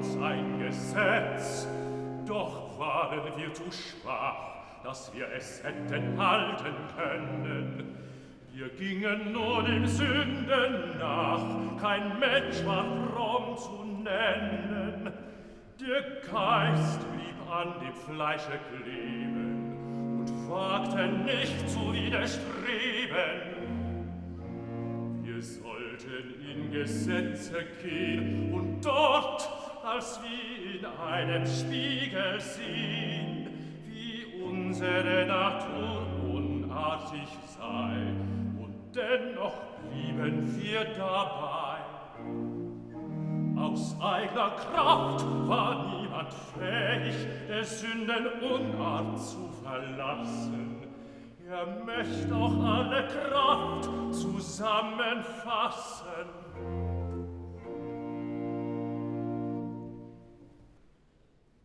uns ein Gesetz, doch waren wir zu schwach, dass wir es hätten halten können. Wir gingen nur dem Sünden nach, kein Mensch war fromm zu nennen. Der Geist blieb an dem Fleische kleben und wagte nicht zu widerstreben. Wir sollten in Gesetze gehen und dort, als wie in einem Spiegel sehen, wie unsere Natur unartig sei, und dennoch blieben wir dabei. Aus eigener Kraft war niemand fähig, der Sünden Unart zu verlassen. Er möcht auch alle Kraft zusammenfassen.